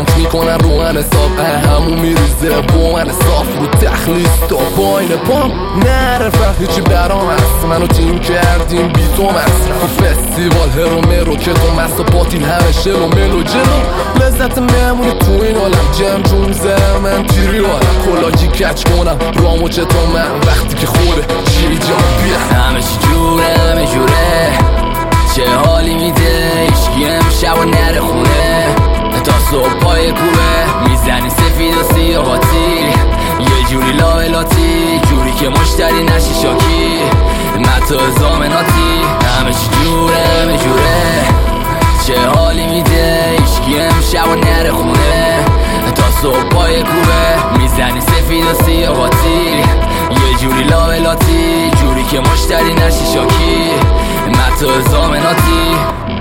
بانک میکنن رو من حساب همون میریزه با من صاف رو تخلیص تا پایین پام نره هیچی برام هست منو تیم کردیم بی تو مصرف فستیوال هرو که تو مست و پاتین همه شل و ملو جلو لذت میمونی تو این عالم جمع جون من تیری آرم کلاجی کچ کنم رامو چطور من وقتی که خوره چی جان بیا همه چی جوره چه حالی میده ایشکی امشب و نره خونه تا صبح پای کوبه میزنی سفید و سیاهاتی یه جوری لاولاتی جوری که مشتری نشی شاکی من تو زامناتی همه چی جوره چه حالی میده ایشکی امشب و نره خونه تا صبح پای کوبه میزنی سفید و سیاهاتی یه جوری لاولاتی جوری که مشتری نشی شاکی من تو زامناتی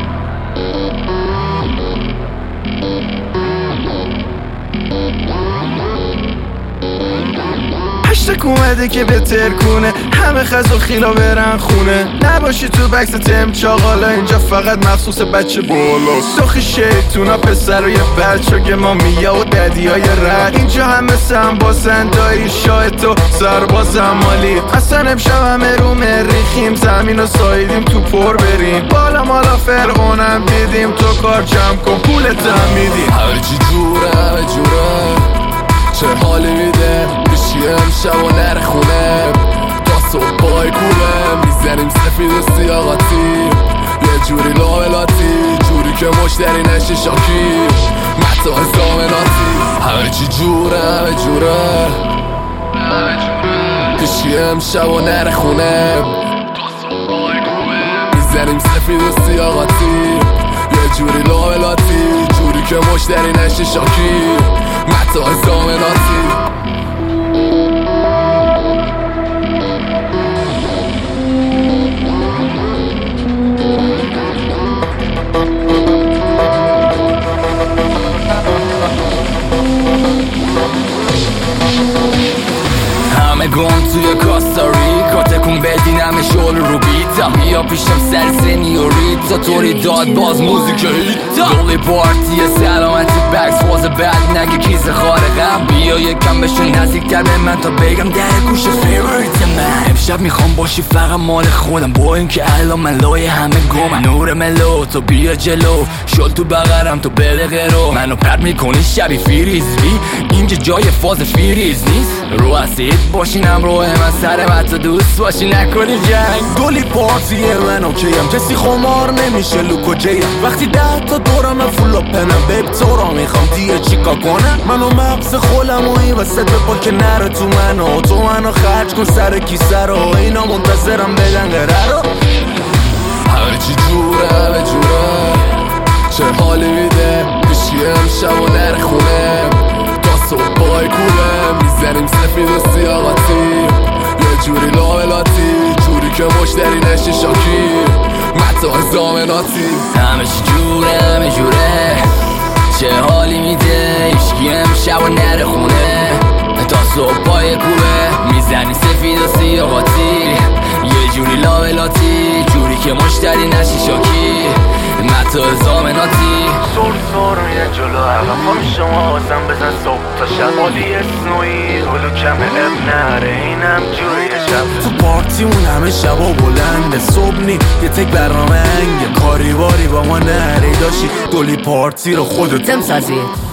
هشتک اومده که بهتر کنه همه خز و خیلا برن خونه نباشی تو بکس تم چاقالا اینجا فقط مخصوص بچه بالاست سخی شیطونا پسر و یه بچه ما میا و ددی های رد اینجا همه سنباسن دایی شاه تو سربازم مالی اصلا امشب همه رو مریخیم زمین و سایدیم تو پر بریم بالا مالا فرعونم دیدیم تو کار جمع کن پولتم میدیم هرچی جوره چه حالی میده بشی امشب و نره خونه تا صبح پای کوبه میزنیم سفید و سیاقاتی یه جوری لاولاتی جوری که مشتری نشی شاکی متا زامناتی هرچی جوره بشی امشب و نره خونه تا صبح پای کوبه میزنیم سفید و سیاقاتی یه جوری لاولاتی جوری که مشتری نشی شاکی متا زامناتی همه گم توی کاستاریکا تکون بدینم شل رو بیتا بیا پیشم سر سنیوریتا طوری داد باز موزیک هیتا دولی پارتی سلامتی بکس واز بد نگه کیز خارقم بیا یکم بشون نزدیکتر به من تا بگم در گوش فیوریت من امشب میخوام باشی فقط مال خودم با این که الان من لای همه گمم نور ملو تو بیا جلو شل تو بغرم تو بده غیرو منو پرد میکنی شبی فیریزی اینجا جای فاز فیریز نیست رو اسید باشینم روی من سر من تو دوست باشی نکنی جنگ دولی پارتیه من اوکیم کسی خمار نمیشه لوکو جیم وقتی 10 تا دورم فولا پنم بیب تو را میخوام دیگه چیکا کنم منو مغز خولم و این وسط بپا که نره تو منو تو منو خرج کن سر کیسه رو اینا منتظرم بدن قره رو هرچی جوره چه حالی میده بشی امشب و نره خونه تا صبح پای کوبه میزنیم سفید و سیاقاتی یه جوری لاولاتی جوری که مشتری نشی شاکی متا زامناتی همه جوره چه حالی میده ایشکی امشب و نره خونه تا صبح پای کوبه میزنی سفید و سیاقاتی یه جوری لاولاتی جوری که مشتری نشی شاکی متا زامناتی سر میره جلو عقب شما آزم بزن صبح تا شب حالی اسنوی هلو کم اب نره اینم جوری شب تو پارتی اون همه شبا بلنده صبح نی یه تک برنامه انگه کاری باری با ما نره داشی دولی پارتی رو خودت تم سازی